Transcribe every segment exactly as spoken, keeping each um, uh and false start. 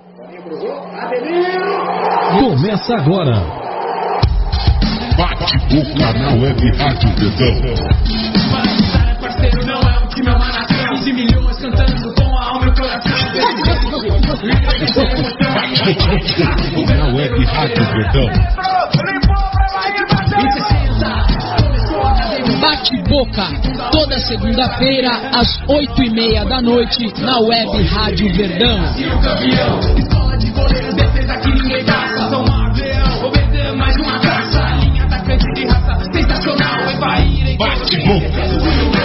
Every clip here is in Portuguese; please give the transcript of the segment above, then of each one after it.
Começa agora. Bate-boca na Web Rádio Verdão. Para parceiro não é um time, é uma nação. quinze milhões cantando com a alma e o coração. Bate-boca na Web Rádio Verdão. Bate-boca, toda segunda-feira, às oito e meia da noite, na Web Rádio Verdão. Escola de goleiro, defesa que ninguém passa. São Marvel, obedecer mais uma caça. Linha atacante de raça, sensacional. É Bahia, Bate-boca.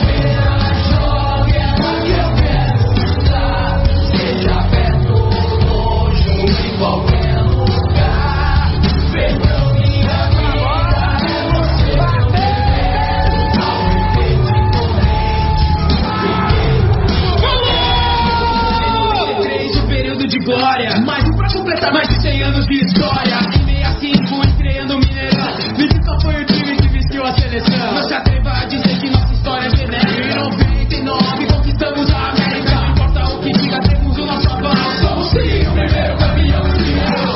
Glória, mais um pra completar mais de cem anos de história. Em sessenta e cinco estreando o Mineirão. Me diz qual foi o time que vestiu a seleção. Não se atreva a dizer que nossa história é genérica. Em noventa e nove conquistamos a América. Não importa o que diga, temos o nosso avanço. Somos sim o primeiro campeão mundial.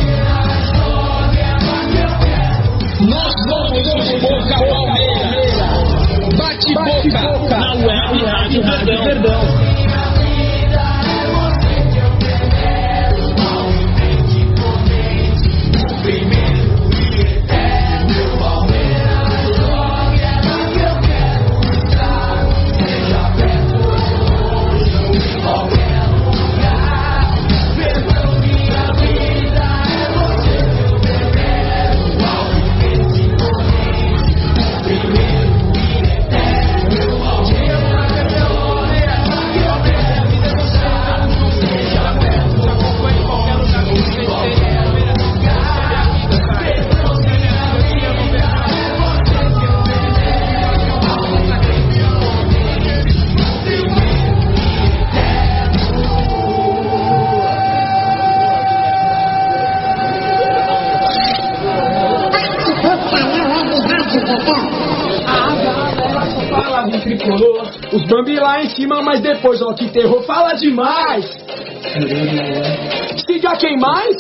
Nós somos o Boca Palmeiras. Bate-boca na Web Rádio Verdão. Os Bambi lá em cima, mas depois, ó, que terror, fala demais. Siga quem mais?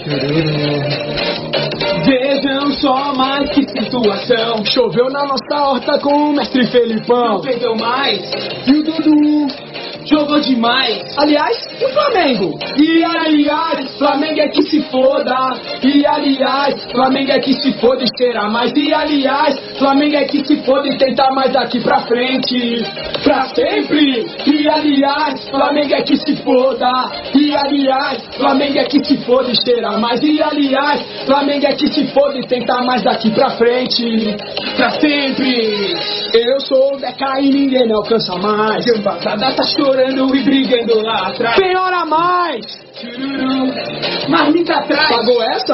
Vejam só mais que situação. Choveu na nossa horta com o mestre Felipão. Não perdeu mais. E o Dudu jogou demais. Aliás, e o Flamengo? E aliás, Flamengo é que se foda. E aliás, Flamengo é que se foda e será mais. E aliás, Flamengo é que se foda e tentar mais daqui pra frente. Pra sempre. E aliás, Flamengo é que se foda. E aliás, Flamengo é que se foda e será mais. E aliás, Flamengo é que se foda e tentar mais daqui pra frente. Pra sempre. Eu sou o Deca e ninguém me alcança mais. Gambazada tá chorando e brigando lá atrás. Tem hora mais. Chururu, marmita atrás. Pagou essa?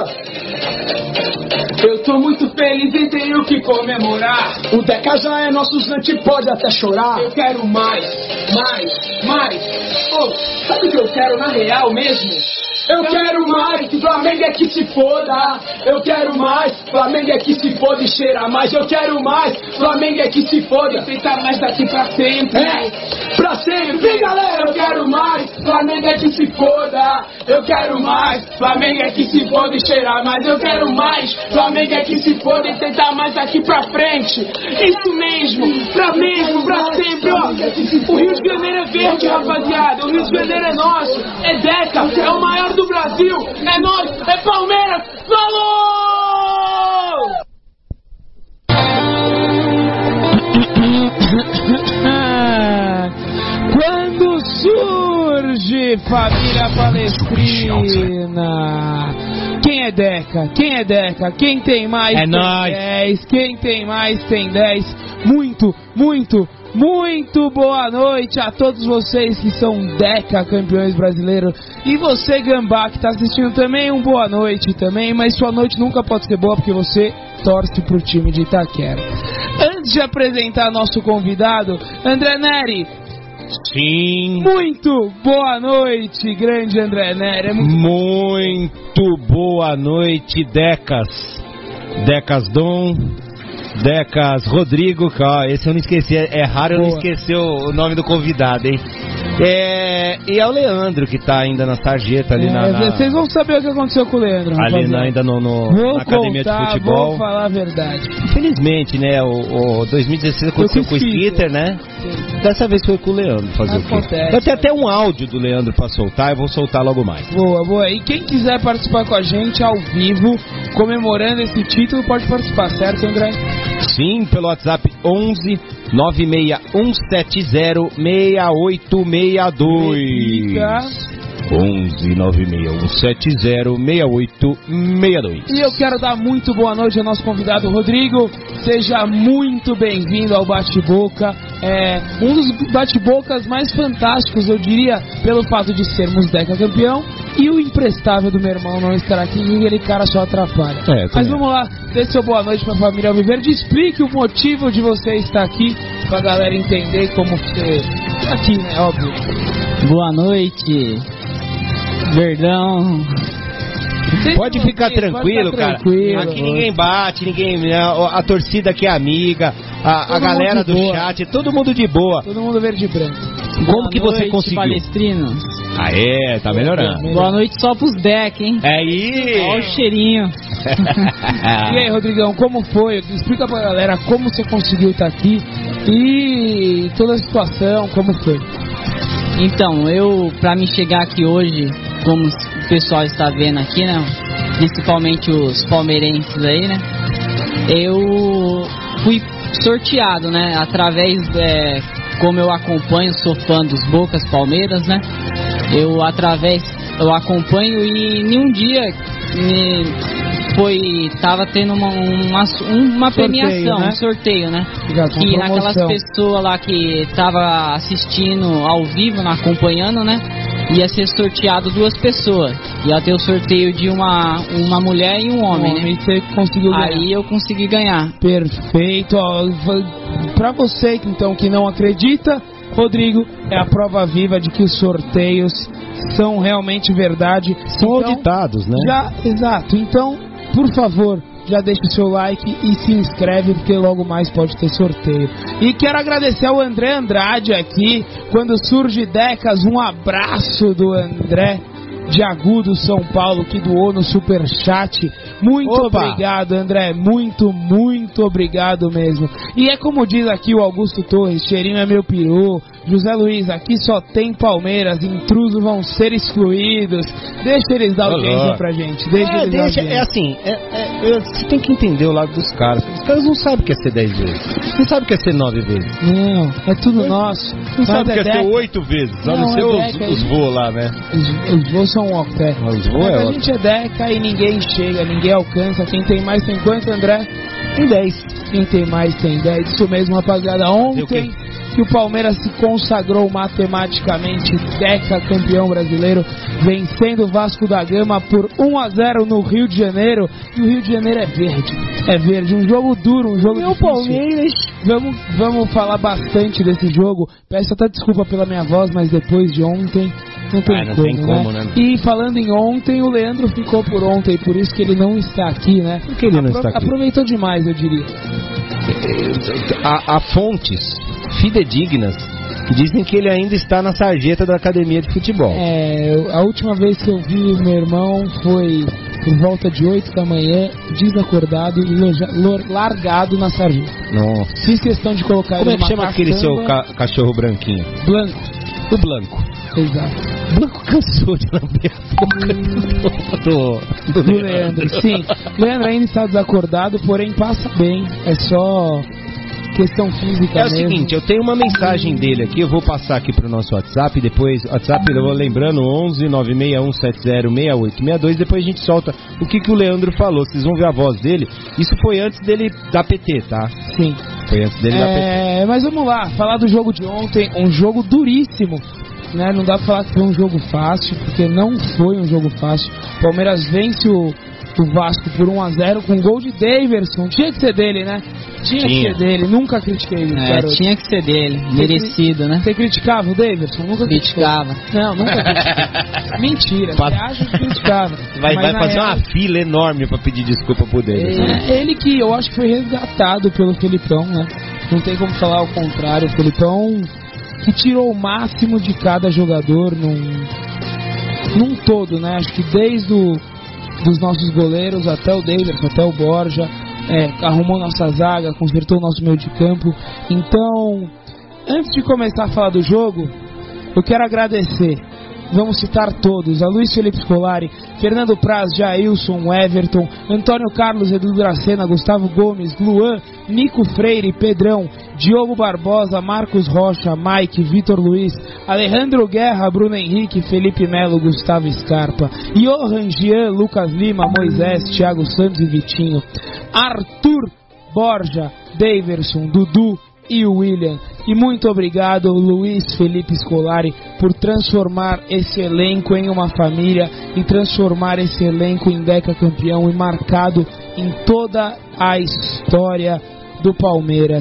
Eu tô muito feliz e tenho que comemorar. O Deca já é nosso zante, pode até chorar. Eu quero mais, mais, mais. Oh, sabe o que eu quero na real mesmo? Eu quero mais, Flamengo é que se foda. Eu quero mais, Flamengo é que se foda e cheira mais. Eu quero mais, Flamengo é que se foda. Tentar mais daqui pra sempre. É, pra sempre. Vem galera, eu quero mais, Flamengo é que se foda. Eu quero mais, Flamengo é que se foda e cheira mais. Eu quero mais, Flamengo é que se foda e tentar mais daqui pra frente. Isso mesmo, pra mesmo, pra sempre, ó. O Rio de Janeiro é verde, rapaziada. O Rio de Janeiro é nosso, é Deca, é o maior do Brasil, é nós, é Palmeiras, falou! Quando surge família palestrina, quem é Deca? Quem é Deca? Quem tem mais é tem nós. dez, quem tem mais tem dez, muito, muito, muito boa noite a todos vocês que são Deca campeões brasileiros. E você, Gambá, que está assistindo também, um boa noite também. Mas sua noite nunca pode ser boa porque você torce pro time de Itaquera. Antes de apresentar nosso convidado, André Neri. Sim. Muito boa noite, grande André Neri. É muito... muito boa noite, Decas. Decas Dom. Decas, Rodrigo, ó, esse eu não esqueci, é raro eu não esquecer o nome do convidado, hein? É, e é o Leandro que tá ainda na sarjeta ali é, na, na... Vocês vão saber o que aconteceu com o Leandro. Ali na, ainda no, no, vou na academia contar, de futebol. Vou falar a verdade. Infelizmente, né, o, o dois mil e dezesseis aconteceu com o Skitter, né? Sim. Dessa vez foi com o Leandro fazer Acontece, o quê? Eu tenho até um áudio do Leandro pra soltar, eu vou soltar logo mais. Boa, boa. E quem quiser participar com a gente ao vivo, comemorando esse título, pode participar, certo, André? Sim, pelo WhatsApp onze nove seis um sete zero seis oito seis dois. onze nove seis um sete zero seis oito seis dois. E eu quero dar muito boa noite ao nosso convidado Rodrigo. Seja muito bem-vindo ao Bate-Boca. É um dos bate-bocas mais fantásticos, eu diria, pelo fato de sermos Deca campeão e o imprestável do meu irmão não estar aqui. E aquele cara só atrapalha. É, Mas vamos lá, dê seu boa noite pra família Alviverde. Explique o motivo de você estar aqui, pra galera entender como você tá aqui, né? Óbvio. Boa noite. Verdão. Pode ficar tranquilo, pode cara. Tranquilo, aqui ninguém bate, ninguém. A, a torcida aqui é amiga, a, a galera do boa. chat, todo mundo de boa. Todo mundo verde e branco. Como boa que você noite, conseguiu? Palestrinos. Ah, é, tá melhorando. Boa noite só pros deck, hein? É aí. Olha o cheirinho. E aí, Rodrigão, como foi? Explica pra galera como você conseguiu estar aqui e toda a situação, como foi? Então, eu, pra me chegar aqui hoje, como o pessoal está vendo aqui, né? Principalmente os palmeirenses aí, né? Eu fui sorteado, né? Através, é, como eu acompanho, sou fã dos Bocas Palmeiras, né? Eu, através, eu acompanho e em um dia me... Foi, tava tendo uma, uma, uma premiação, né? um sorteio, né? Exato, que naquelas pessoas lá que tava assistindo ao vivo, né, acompanhando, né? Ia ser sorteado duas pessoas. Ia ter o sorteio de uma, uma mulher e um homem, um homem né? Você conseguiu ganhar. Aí eu consegui ganhar. Perfeito. Ó, pra você então que não acredita, Rodrigo, é a prova viva de que os sorteios são realmente verdade. São então, auditados, né? Já, exato. Então, por favor, já deixa o seu like e se inscreve, porque logo mais pode ter sorteio. E quero agradecer ao André Andrade aqui, quando surge Decas, um abraço do André de Agudo, São Paulo, que doou no Superchat. Muito Opa. obrigado, André, muito, muito obrigado mesmo. E é como diz aqui o Augusto Torres, cheirinho é meu peru. José Luiz, aqui só tem Palmeiras, intrusos vão ser excluídos. Deixa eles dar audiência Olá. pra gente. Deixa é, eles deixa, dar é assim, é, é, é, você tem que entender o lado dos caras. Os caras não sabem o que é ser dez vezes. Não sabem o que é ser nove vezes. Não, é tudo é, nosso. Não sabe o que é ser oito vezes. Só não, não ser é os, os voos lá, né? Os, os voos são um octé. Os voos é a gente é Deca e ninguém chega, ninguém alcança. Quem tem mais tem quanto, André? Tem dez. Quem tem mais tem dez. Isso mesmo, rapaziada. Ontem que o Palmeiras se consagrou matematicamente Deca campeão brasileiro, vencendo o Vasco da Gama por um a zero no Rio de Janeiro. E o Rio de Janeiro é verde. É verde. Um jogo duro, um jogo Meu difícil. Palmeiras. Vamos, vamos falar bastante desse jogo. Peço até desculpa pela minha voz, mas depois de ontem não tem, ah, não como, tem como, né? né? E falando em ontem, o Leandro ficou por ontem, por isso que ele não está aqui, né? Por que ele não Apro- está aqui? Aproveitou demais, eu diria. Há, há fontes fidedignas que dizem que ele ainda está na sarjeta da academia de futebol. É, a última vez que eu vi o meu irmão foi por volta de oito da manhã, desacordado e largado na sarjeta. Nossa. Fiz questão de colocar Como ele é que chama caçamba. aquele seu ca- cachorro branquinho? Blanco. O Blanco. Exato. Blanco cansou de lamber a boca do, do, do Leandro. Leandro. Sim, Leandro ainda está desacordado, porém passa bem. É só questão física. É o mesmo. seguinte, eu tenho uma mensagem dele aqui, eu vou passar aqui pro nosso WhatsApp, depois, WhatsApp, eu vou lembrando, onze nove seis um sete zero seis oito seis dois, depois a gente solta o que, que o Leandro falou, vocês vão ver a voz dele. Isso foi antes dele da P T, tá? Sim. Foi antes dele é, da P T. Mas vamos lá, falar do jogo de ontem, um jogo duríssimo. Né? Não dá pra falar que foi um jogo fácil, porque não foi um jogo fácil. O Palmeiras vence o, o Vasco por um a zero com gol de Daverson. Tinha que ser dele, né? Tinha, Tinha. que ser dele, nunca critiquei ele, É, garoto. tinha que ser dele, Você merecido, cri- né? Você criticava o Davidson? Nunca Criticava. criticou. Não, nunca critiquei. Mentira, você Passa- acha que criticava. Vai, Mas vai na fazer real, uma fila enorme pra pedir desculpa pro Davidson. É ele que eu acho que foi resgatado pelo Felipão, né? Não tem como falar o contrário. O Felipão que tirou o máximo de cada jogador num, num todo, né? Acho que desde o, dos nossos goleiros até o Davidson, até o Borja, é, arrumou nossa zaga, consertou o nosso meio de campo. Então, antes de começar a falar do jogo, eu quero agradecer. Vamos citar todos: a Luiz Felipe Scolari, Fernando Praz, Jailson, Everton, Antônio Carlos, Edu Dracena, Gustavo Gomes, Luan, Nico Freire, Pedrão, Diogo Barbosa, Marcos Rocha, Mike, Vitor Luiz, Alejandro Guerra, Bruno Henrique, Felipe Melo, Gustavo Scarpa, Johan Jean, Lucas Lima, Moisés, Thiago Santos e Vitinho, Arthur Borja, Daverson, Dudu e o William. E muito obrigado, Luiz Felipe Scolari, por transformar esse elenco em uma família e transformar esse elenco em decacampeão e marcado em toda a história do Palmeiras.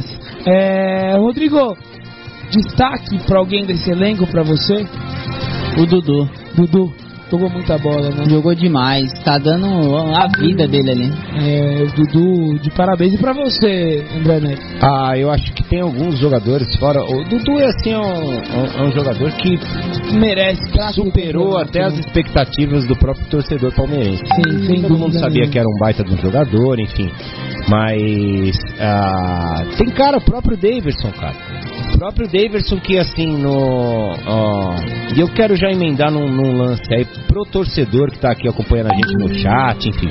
É, Rodrigo, destaque para alguém desse elenco para você? O Dudu. Dudu jogou muita bola, né? Jogou demais, tá dando a vida dele ali. É, o Dudu, de parabéns. E pra você, André Neto? Ah, eu acho que tem alguns jogadores fora. O Dudu é assim, é um, é um jogador que merece, superou até as expectativas do próprio torcedor palmeirense. Sim, sem Todo mundo dúvida sabia nenhuma. que era um baita de um jogador, enfim. Mas ah, tem cara, o próprio Daverson, cara. O próprio Daverson que assim no. Ó, e eu quero já emendar num, num lance aí pro torcedor que tá aqui acompanhando a gente no chat, enfim.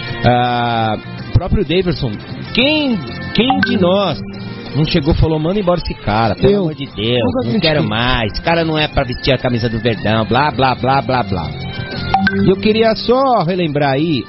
Ah, o próprio Daverson, quem, quem de nós não chegou e falou, manda embora esse cara, pelo Eu. amor de Deus, Nunca não quero critiquei. mais, esse cara não é pra vestir a camisa do Verdão, blá, blá, blá, blá, blá. E eu queria só relembrar aí,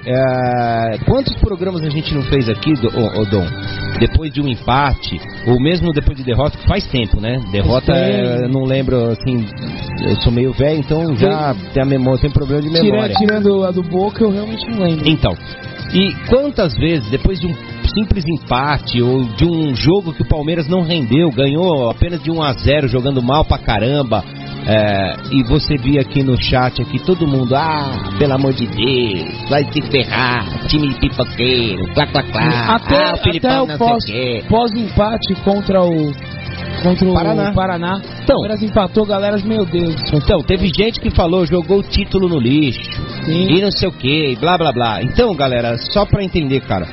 é, quantos programas a gente não fez aqui, do, ô, ô, Dom, depois de um empate, ou mesmo depois de derrota, que faz tempo, né? Derrota, é, eu não lembro, assim, eu sou meio velho, então já tem a memória, tem problema de memória. Tira, tirando a do Boca, eu realmente não lembro. Então, e quantas vezes, depois de um simples empate ou de um jogo que o Palmeiras não rendeu, ganhou apenas de um a zero, jogando mal pra caramba, é, e você via aqui no chat, aqui todo mundo, ah, pelo amor de Deus, vai se ferrar, time pipoqueiro, clá, clá, clá, Até, ah, o Filipão até o não pós, sei o quê. pós-empate contra o contra o Paraná. Paraná. Então. O Palmeiras empatou, galera, meu Deus. Então, teve gente que falou, jogou o título no lixo, Sim. e não sei o que, blá blá blá. Então, galera, só pra entender, cara,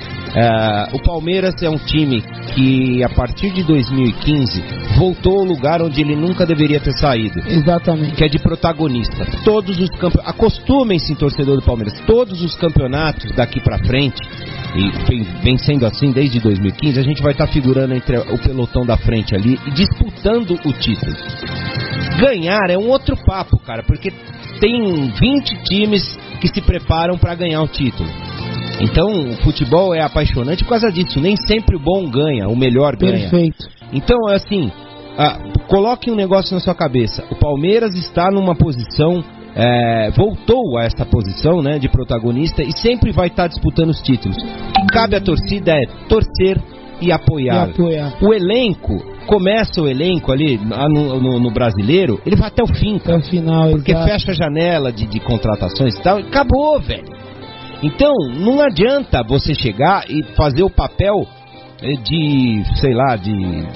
é, o Palmeiras é um time que a partir de dois mil e quinze voltou ao lugar onde ele nunca deveria ter saído, Exatamente. que é de protagonista. Todos os campeonatos, acostumem-se, torcedor do Palmeiras, todos os campeonatos daqui pra frente, e vem, vem sendo assim desde dois mil e quinze, a gente vai estar figurando entre o pelotão da frente ali e disputando o título. Ganhar é um outro papo, cara, porque tem vinte times que se preparam para ganhar o título. Então, o futebol é apaixonante por causa disso. Nem sempre o bom ganha, o melhor ganha. Perfeito. Então, é assim, ah, coloque um negócio na sua cabeça. O Palmeiras está numa posição, é, voltou a esta posição, né, de protagonista e sempre vai estar disputando os títulos. O que cabe à torcida é torcer e apoiar. E apoiar. O elenco, começa o elenco ali no, no, no brasileiro, ele vai até o fim, Até cara. o final, Porque exato. fecha a janela de, de contratações e tal, acabou, velho. Então, não adianta você chegar e fazer o papel de, sei lá, de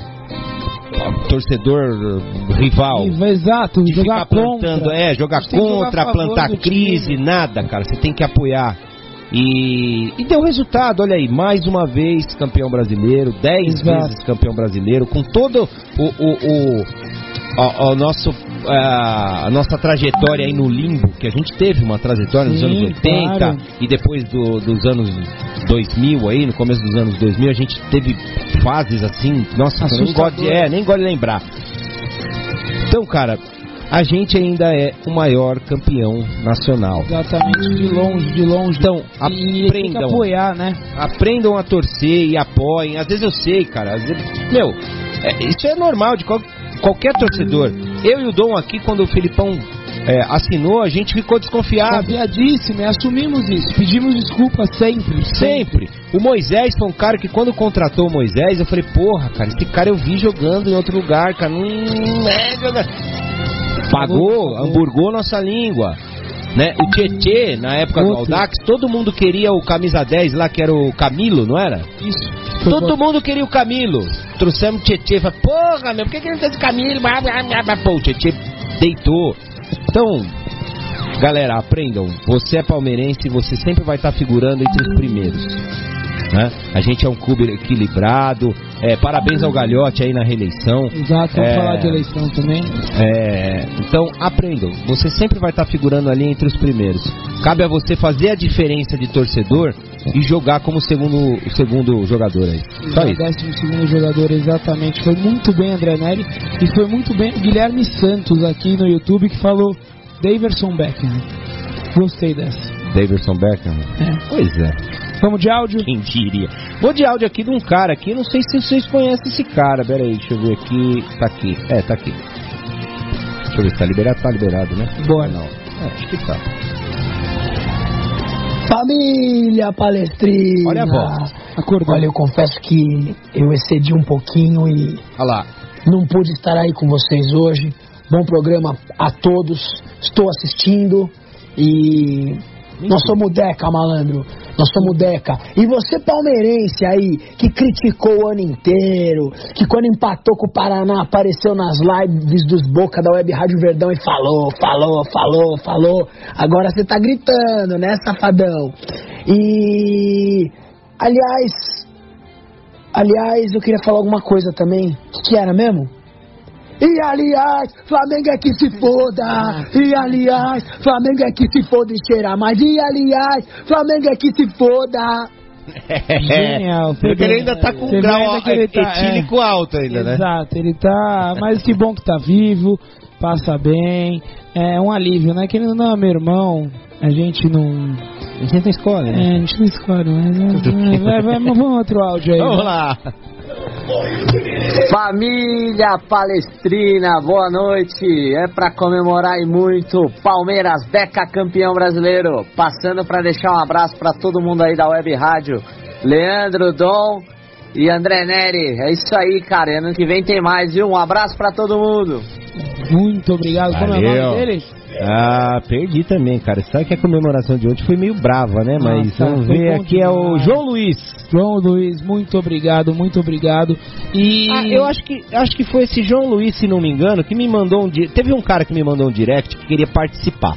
torcedor rival. Exato, De jogar ficar plantando, contra. é, jogar A gente tem que jogar contra, a favor plantar do crise, time. nada, cara. Você tem que apoiar. E, e deu resultado, olha aí, mais uma vez campeão brasileiro, dez Exato. vezes campeão brasileiro, com todo o, o, o, o, o nosso, a, a nossa trajetória aí no limbo, que a gente teve uma trajetória nos Sim, anos oitenta, claro. e depois do, dos anos dois mil aí, no começo dos anos dois mil, a gente teve fases assim, nossa, eu nem gosto de, é, nem gosto de lembrar. Então, cara, a gente ainda é o maior campeão nacional. Exatamente, de longe, de longe. Então, E tem que aprendam. apoiar, né? Aprendam a torcer e apoiem. Às vezes eu sei, cara. Às vezes, meu, é, isso é normal de qual, qualquer torcedor. Eu e o Dom aqui, quando o Felipão é, assinou, a gente ficou desconfiado. Sabia disso, né? Assumimos isso. Pedimos desculpas sempre. Sempre. O Moisés foi um cara que quando contratou o Moisés, eu falei, porra, cara, esse cara eu vi jogando em outro lugar, cara, não é jogar. Pagou, hamburgou nossa língua. Né? O Tietê, na época Outro. do Audax, todo mundo queria o camisa dez lá, que era o Camilo, não era? Isso. Todo mundo queria o Camilo. Trouxemos o Tietê, falei, porra, meu, por que que não tem esse Camilo? Pô, o Tietê deitou. Então, galera, aprendam. Você é palmeirense, você sempre vai estar figurando entre os primeiros. Né? A gente é um clube equilibrado. É, parabéns ao Galhote aí na reeleição. Exato, vamos é, falar de eleição também. É, então aprendam, você sempre vai estar figurando ali entre os primeiros. Cabe a você fazer a diferença de torcedor e jogar como segundo, o segundo jogador aí. Só isso. Décimo segundo jogador, exatamente. Foi muito bem André Neri e foi muito bem o Guilherme Santos aqui no YouTube que falou Daverson Beckham. Gostei dessa. Daverson Beckham? É. Pois é. Vamos de áudio? Quem diria? Vou de áudio aqui de um cara aqui, não sei se vocês conhecem esse cara. Pera aí, deixa eu ver aqui. Tá aqui, é, tá aqui. Deixa eu ver se tá liberado, tá liberado, né? Bora. Não, é, acho que tá. Família Palestrina. Olha a voz. Acordou. Olha, eu confesso que eu excedi um pouquinho e Olha lá. não pude estar aí com vocês hoje. Bom programa a todos. Estou assistindo e... Nós somos Deca, malandro. Nós somos Deca. E você palmeirense aí, que criticou o ano inteiro, que quando empatou com o Paraná apareceu nas lives dos Boca da Web Rádio Verdão e falou, falou, falou, falou. Agora você tá gritando, né, safadão? E... Aliás... Aliás, eu queria falar alguma coisa também. O que, que era mesmo? E aliás, Flamengo é que se foda. E aliás, Flamengo é que se foda e cheira mais. E aliás, Flamengo é que se foda. Genial. Porque ele ainda tá com um grau etílico é, alto ainda, né? Exato, ele tá... Mas que bom que tá vivo, passa bem. É um alívio, né? Que ele não é meu irmão, a gente não... A gente não escolhe, né? É, a gente não escolhe, mas... vai, vai, vamos outro áudio aí. Vamos né? lá. Família Palestrina, boa noite. É pra comemorar e muito. Palmeiras, Deca campeão brasileiro. Passando pra deixar um abraço pra todo mundo aí da Web Rádio. Leandro, Dom e André Neri. É isso aí, cara. Ano que vem tem mais, viu? Um abraço pra todo mundo. Muito obrigado. Como é o nome deles? Ah, perdi também, cara. Sabe que a comemoração de ontem foi meio brava, né? Mas Nossa, vamos ver, aqui é o João Luiz. João Luiz, muito obrigado, muito obrigado. E ah, eu acho que acho que foi esse João Luiz, se não me engano, que me mandou um di... teve um cara que me mandou um direct que queria participar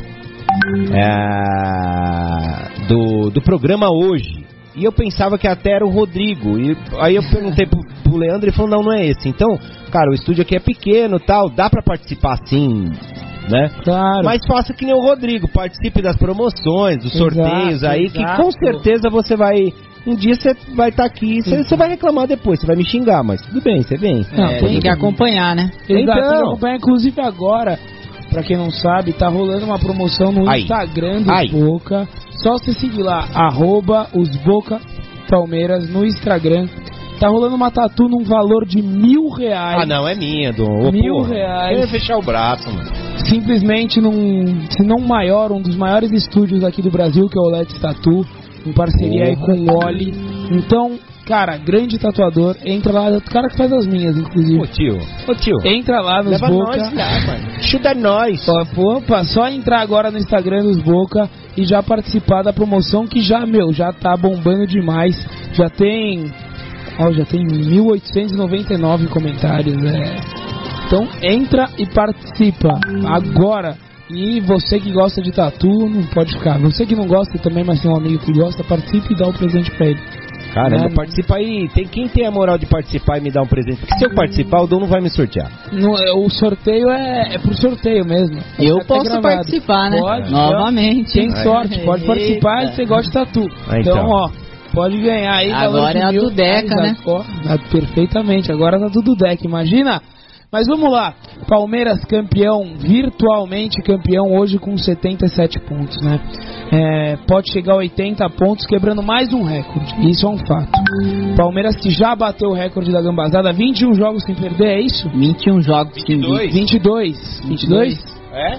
é... do do programa hoje. E eu pensava que até era o Rodrigo. E aí eu perguntei pro, pro Leandro e ele falou, não, não é esse. Então, cara, o estúdio aqui é pequeno, tal, dá pra participar sim, né? Claro. Mas faça que nem o Rodrigo, participe das promoções, dos exato, sorteios aí, exato. que com certeza você vai... Um dia você vai estar tá aqui, você, você vai reclamar depois, você vai me xingar, mas tudo bem, você vem. Não, é, tem que acompanhar, né? Exato, então... tem que acompanhar, inclusive agora, pra quem não sabe, tá rolando uma promoção no Ai. Instagram do Ai. Boca. Só você seguir lá, arroba os Boca Palmeiras no Instagram. Tá rolando uma tatu num valor de mil reais. Ah, não, é minha, Dom. Mil porra. reais. Eu ia fechar o braço, mano. Simplesmente num, se não maior, um dos maiores estúdios aqui do Brasil, que é o Let's Tattoo, em parceria oh. aí com o Oli. Então, cara, grande tatuador, entra lá, o cara que faz as minhas, inclusive. Ô tio, ô tio. Entra lá nos Leva Boca. Nós lá, mano. Ajuda nós. Opa, só entrar agora no Instagram dos Boca e já participar da promoção que já, meu, já tá bombando demais. Já tem, ó, já tem mil oitocentos e noventa e nove comentários, é. Então entra e participa agora. E você que gosta de tatu, não pode ficar. Você que não gosta também, mas tem um amigo que gosta, participe e dá o um presente pra ele. Caramba, né? participa aí. Tem, quem tem a moral de participar e me dar um presente? Porque se eu participar, o Dom não vai me sortear. No, o sorteio é, é por sorteio mesmo. Eu é posso participar, né? Pode. Novamente. Tem sorte, pode participar e você gosta de tatu. Ah, então, então, ó, pode ganhar aí. Agora é a do Deca, né? Ó, perfeitamente, agora tá tudo Deca, imagina. Mas vamos lá, Palmeiras campeão, virtualmente campeão hoje com setenta e sete pontos, né? É, pode chegar a oitenta pontos, quebrando mais um recorde, isso é um fato. Palmeiras que já bateu o recorde da Gambazada, vinte e um jogos sem perder, é isso? vinte e um jogos vinte e dois. vinte e dois. vinte e dois? É?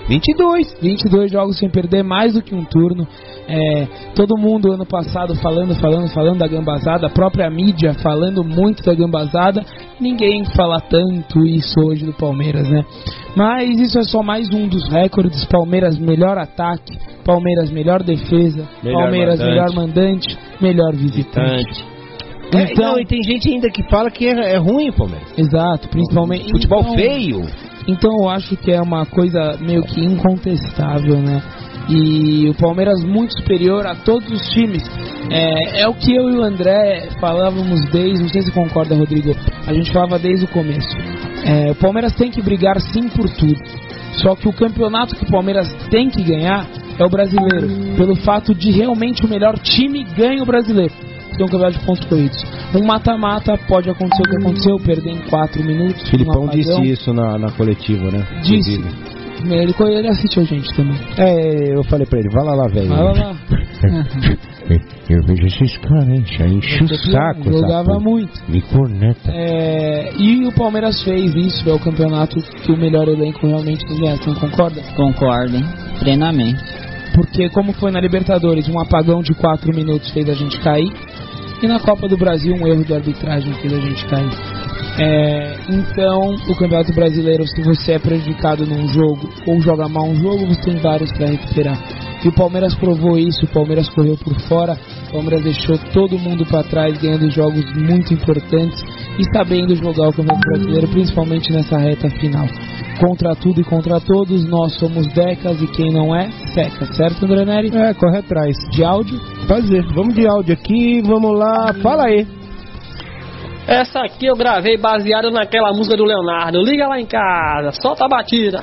vinte e dois. vinte e dois jogos sem perder, mais do que um turno. É, todo mundo ano passado falando, falando, falando da gambazada, a própria mídia falando muito da gambazada. Ninguém fala tanto isso hoje do Palmeiras, né? Mas isso é só mais um dos recordes. Palmeiras melhor ataque, Palmeiras melhor defesa, Melhor Palmeiras mandante. melhor mandante, melhor visitante. É, Então, não, e tem gente ainda que fala que é, é ruim o Palmeiras. exato, principalmente Futebol então, feio. Então eu acho que é uma coisa meio que incontestável, né? E o Palmeiras muito superior a todos os times. É, é o que eu e o André falávamos desde, não sei se concorda, Rodrigo, a gente falava desde o começo. É, o Palmeiras tem que brigar sim por tudo. Só que o campeonato que o Palmeiras tem que ganhar é o brasileiro, pelo fato de realmente o melhor time ganha o brasileiro. Tem um campeonato de pontos corridos. Um mata-mata, pode acontecer o que aconteceu, perder em quatro minutos. O Filipão um apagão. disse isso na, na coletiva, né? Disse. Inclusive. Ele, ele assistiu a gente também. É, eu falei pra ele, vai lá lá, velho. Vai lá lá. Eu vejo esses caras, hein? Já enche o saco. Jogava essa muito. Me corneta. É, e o Palmeiras fez isso, é o campeonato que o melhor elenco realmente ganha, você não concorda? Concordo, hein? Plenamente. Porque como foi na Libertadores, um apagão de quatro minutos fez a gente cair. E na Copa do Brasil, um erro de arbitragem fez a gente cair. É, então, o Campeonato Brasileiro, se você é prejudicado num jogo ou joga mal um jogo, você tem vários para recuperar. E o Palmeiras provou isso, o Palmeiras correu por fora, o Palmeiras deixou todo mundo para trás, ganhando jogos muito importantes e sabendo jogar o Campeonato Brasileiro, principalmente nessa reta final. Contra tudo e contra todos, nós somos Decas e quem não é, seca, certo, André Neri? É, corre atrás. De áudio? Fazer, vamos de áudio aqui, vamos lá, fala aí. Essa aqui eu gravei baseado naquela música do Leonardo. Liga lá em casa, solta a batida.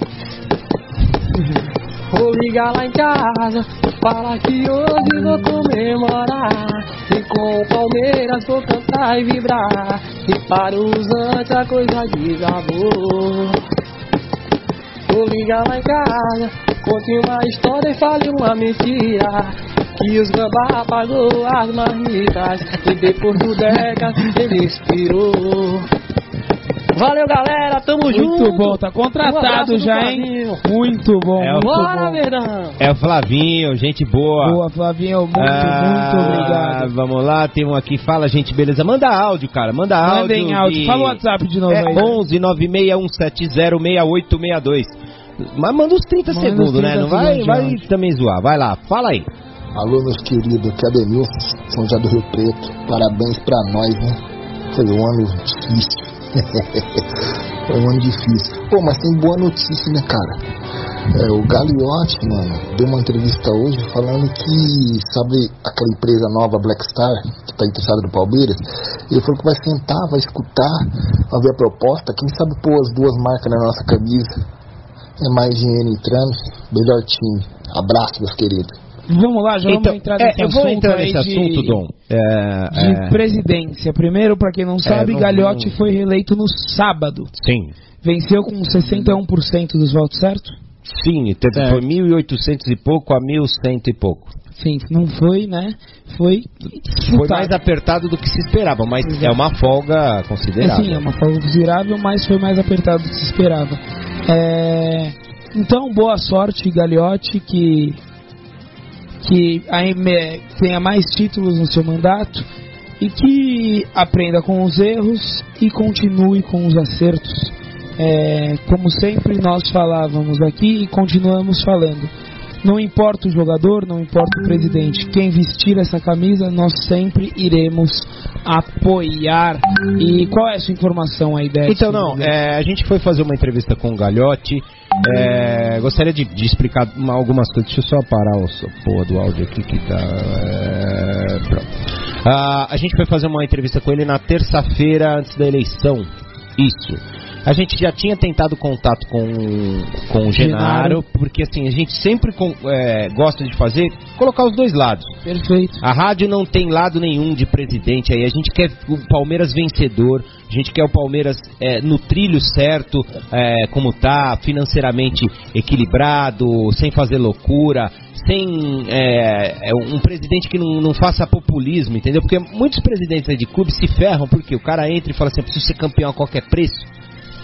Vou ligar lá em casa, fala que hoje vou comemorar. E com o Palmeiras vou cantar e vibrar. E para os antes a coisa desabou. Vou ligar lá em casa, conte uma história e fale uma mentira. Que os gambá apagou as marmitas e depois do Deca ele expirou. Valeu, galera, tamo muito junto. Muito bom, tá contratado um já, hein? Muito bom, é muito Bora, bom. Verdão. É o Flavinho, gente boa. Boa, Flavinho, muito, ah, muito obrigado. Vamos lá, tem um aqui, fala, gente, beleza. Manda áudio, cara, manda áudio. Manda em áudio, de... fala o WhatsApp de novo é aí. onze nove seis um sete zero seis oito seis dois. Mas manda uns trinta Manda segundos, trinta né? Não vai, vai áudio. também zoar. Vai lá, fala aí. Alô, meus queridos, aqui é Ademilson, São José do Rio Preto. Parabéns pra nós, né? Foi um ano difícil. Foi um ano difícil. Pô, mas tem boa notícia, né, cara? É, o Gagliotti, mano, deu uma entrevista hoje falando que, sabe, aquela empresa nova Black Star, que tá interessada no Palmeiras, ele falou que vai sentar, vai escutar, vai ver a proposta, quem sabe pôr as duas marcas na nossa camisa. É mais dinheiro entrando, melhor time. Abraço, meus queridos. Vamos lá, já então, vamos entrar nesse é, eu vou assunto entrar aí nesse de, assunto, Dom. É, de é... presidência. Primeiro, pra quem não sabe, É, não, Gagliotti não... foi reeleito no sábado. Sim. Venceu com sessenta e um por cento dos votos, certo? Sim, teve, foi mil e oitocentos e pouco a mil e cem e pouco. Sim, não foi, né? Foi Foi mais apertado do que se esperava, mas Exato. é uma folga considerável. É, sim, é uma folga considerável, mas foi mais apertado do que se esperava. É... Então, boa sorte, Gagliotti, que... que tenha mais títulos no seu mandato e que aprenda com os erros e continue com os acertos. É, como sempre nós falávamos aqui e continuamos falando, não importa o jogador, não importa o presidente, quem vestir essa camisa nós sempre iremos apoiar. E qual é a sua informação aí, Décio? Então não, é, a gente foi fazer uma entrevista com o Gagliotti. É, gostaria de, de explicar uma, algumas coisas. Deixa eu só parar o porra do áudio aqui que tá. É, pronto. Ah, a gente foi fazer uma entrevista com ele na terça-feira antes da eleição. Isso. A gente já tinha tentado contato com, com o Genaro, porque assim, a gente sempre com, é, gosta de fazer, colocar os dois lados. Perfeito. A rádio não tem lado nenhum de presidente aí, a gente quer o Palmeiras vencedor, a gente quer o Palmeiras é, no trilho certo, é, como tá, financeiramente equilibrado, sem fazer loucura, sem é, um presidente que não, não faça populismo, entendeu? Porque muitos presidentes aí de clube se ferram, porque o cara entra e fala assim, eu preciso ser campeão a qualquer preço.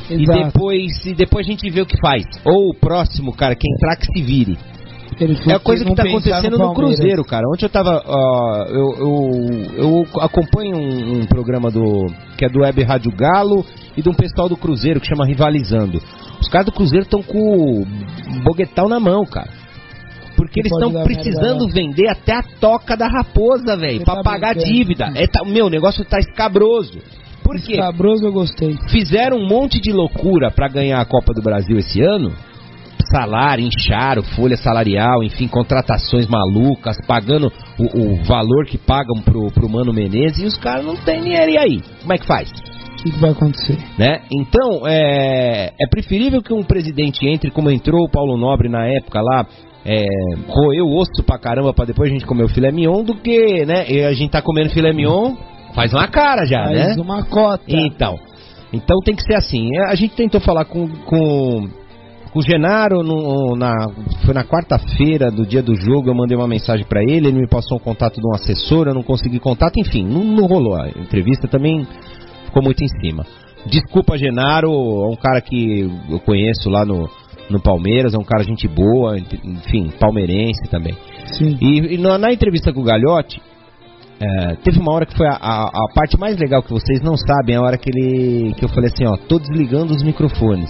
E depois, e depois a gente vê o que faz. Ou o próximo, cara, que entrar que se vire. É a coisa que tá acontecendo no Cruzeiro, cara. Ontem eu tava. Uh, eu, eu, eu acompanho um, um programa do que é do Web Rádio Galo e de um pessoal do Cruzeiro que chama Rivalizando. Os caras do Cruzeiro estão com o boguetal na mão, cara. Porque eles estão precisando vender até a toca da raposa, velho, pra pagar dívida. É, tá, meu, o negócio tá escabroso. Por quê? Escabroso eu gostei. Fizeram um monte de loucura pra ganhar a Copa do Brasil esse ano. Salário, incharam, folha salarial, enfim, contratações malucas, pagando o, o valor que pagam pro, pro Mano Menezes, e os caras não tem dinheiro. E aí? Como é que faz? O que, que vai acontecer? Né? Então, é, é preferível que um presidente entre, como entrou o Paulo Nobre na época lá, é, roeu o osso pra caramba pra depois a gente comer o filé mignon, do que, né, e a gente tá comendo filé mignon, faz uma cara já, faz né? Faz uma cota. Então, então tem que ser assim. A gente tentou falar com... com O Genaro, no, na, foi na quarta-feira do dia do jogo, eu mandei uma mensagem pra ele, ele me passou um contato de um assessor, eu não consegui contato, enfim, não, não rolou. A entrevista também ficou muito em cima. Desculpa, Genaro, é um cara que eu conheço lá no, no Palmeiras, é um cara gente boa, enfim, palmeirense também. Sim. E, e na, na entrevista com o Gagliotti, é, teve uma hora que foi a, a, a parte mais legal que vocês não sabem, a hora que, ele, que eu falei assim, ó, tô desligando os microfones.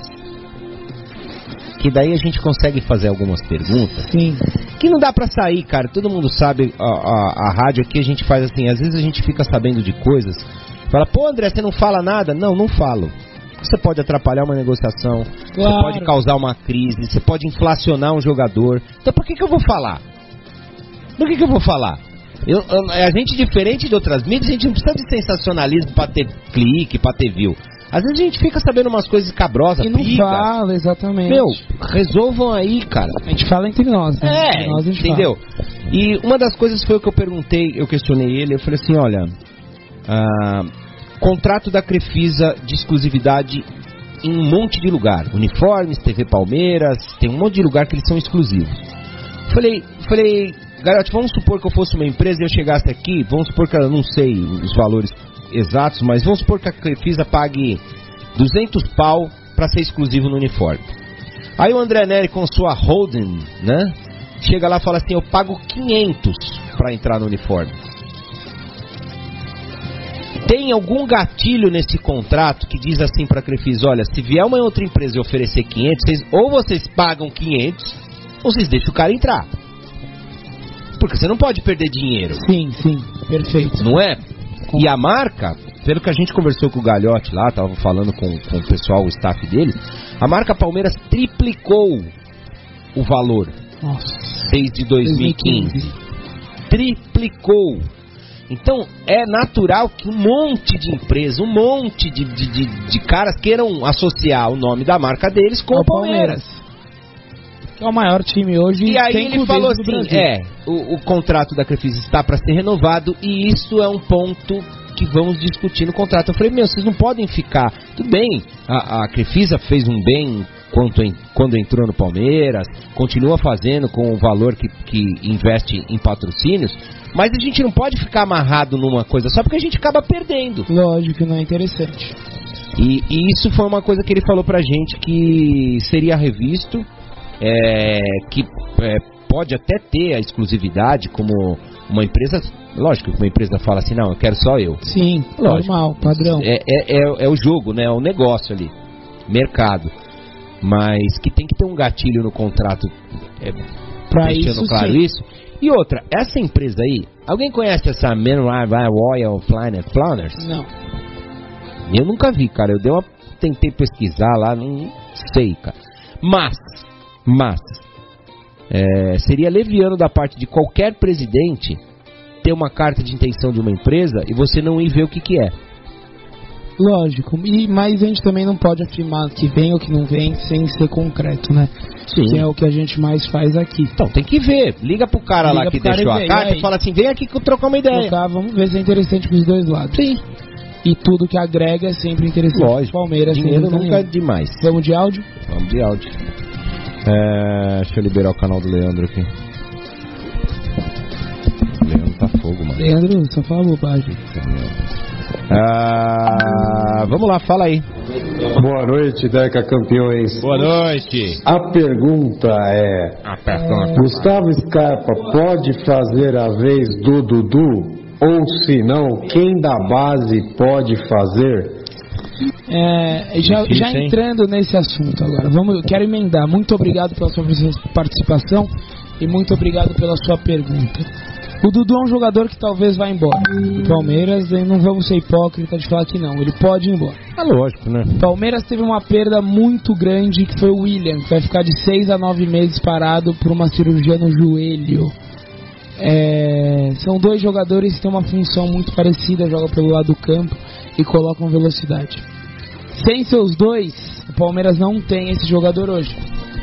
Que daí a gente consegue fazer algumas perguntas. Sim. Que não dá pra sair, cara. Todo mundo sabe, a, a, a rádio aqui a gente faz assim, às vezes a gente fica sabendo de coisas. Fala, pô, André, você não fala nada? Não, não falo. Você pode atrapalhar uma negociação, claro. Você pode causar uma crise, você pode inflacionar um jogador. Então por que que eu vou falar? Por que que eu vou falar? Eu, eu, a gente, diferente de outras mídias, a gente não precisa de sensacionalismo pra ter clique, pra ter view. Às vezes a gente fica sabendo umas coisas cabrosas, e não briga. fala, exatamente. Meu, resolvam aí, cara. A gente fala entre nós, né? É, entre nós a gente entendeu? Fala. E uma das coisas foi o que eu perguntei, eu questionei ele, eu falei assim, olha, ah, contrato da Crefisa de exclusividade em um monte de lugar. Uniformes, T V Palmeiras, tem um monte de lugar que eles são exclusivos. Falei, falei, garoto, vamos supor que eu fosse uma empresa e eu chegasse aqui, vamos supor que eu não sei os valores exatos, mas vamos supor que a Crefisa pague duzentos pau para ser exclusivo no uniforme. Aí o André Neri com sua holding, né, chega lá e fala assim, eu pago quinhentos para entrar no uniforme. Tem algum gatilho nesse contrato que diz assim para a Crefisa, olha, se vier uma outra empresa e oferecer quinhentos, vocês, ou vocês pagam quinhentos, ou vocês deixam o cara entrar. Porque você não pode perder dinheiro. Sim, sim, perfeito. Não é? E a marca, pelo que a gente conversou com o Gagliotti lá, tava falando com, com o pessoal, o staff dele, a marca Palmeiras triplicou o valor. Nossa. Desde dois mil e quinze. Triplicou. Então, é natural que um monte de empresas, um monte de, de, de, de caras queiram associar o nome da marca deles com o Palmeiras. Palmeiras. Que é o maior time hoje. E aí ele falou assim, é, o, o contrato da Crefisa está para ser renovado e isso é um ponto que vamos discutir no contrato. Eu falei, meu, vocês não podem ficar... Tudo bem, a, a Crefisa fez um bem quanto em, quando entrou no Palmeiras, continua fazendo com o valor que, que investe em patrocínios, mas a gente não pode ficar amarrado numa coisa só porque a gente acaba perdendo. Lógico, não é interessante. E, e isso foi uma coisa que ele falou pra gente que seria revisto. É, que é, pode até ter a exclusividade como uma empresa, lógico que uma empresa fala assim, não, eu quero só eu. Sim, lógico, normal, padrão. É, é, é, é o jogo, né, é o negócio ali, mercado. Mas que tem que ter um gatilho no contrato, é, pra deixando isso, claro sim. isso. E outra, essa empresa aí, alguém conhece essa Man Royal Planet Planners? Não. Eu nunca vi, cara, eu dei uma, tentei pesquisar lá, não sei, cara. Mas Mas é, seria leviano da parte de qualquer presidente ter uma carta de intenção de uma empresa e você não ir ver o que, que é. Lógico, e, mas a gente também não pode afirmar que vem ou que não vem sem ser concreto, né? Sim. Que é o que a gente mais faz aqui. Então tem que ver, liga pro cara liga lá que deixou a carta e fala assim, vem aqui que eu trocar uma ideia. Trocar, vamos ver se é interessante pros dois lados. Sim. E tudo que agrega é sempre interessante. Lógico, Palmeiras dinheiro nunca é demais. Vamos de áudio? Vamos de áudio. É, deixa eu liberar o canal do Leandro aqui. O Leandro tá fogo, mano. Leandro, só fala bobagem. Ah, vamos lá, fala aí. Boa noite, Deca Campeões. Boa noite. A pergunta é: A pergunta. Gustavo Scarpa pode fazer a vez do Dudu? Ou se não, quem da base pode fazer? É, já, Difícil, já entrando nesse assunto agora, vamos, eu quero emendar. Muito obrigado pela sua participação e muito obrigado pela sua pergunta. O Dudu é um jogador que talvez vá embora. O Palmeiras, não vamos ser hipócritas de falar que não, ele pode ir embora. É lógico, né? O Palmeiras teve uma perda muito grande, que foi o William, que vai ficar de seis a nove meses parado por uma cirurgia no joelho. É, são dois jogadores que têm uma função muito parecida, jogam pelo lado do campo e colocam velocidade. Sem seus dois, o Palmeiras não tem esse jogador hoje.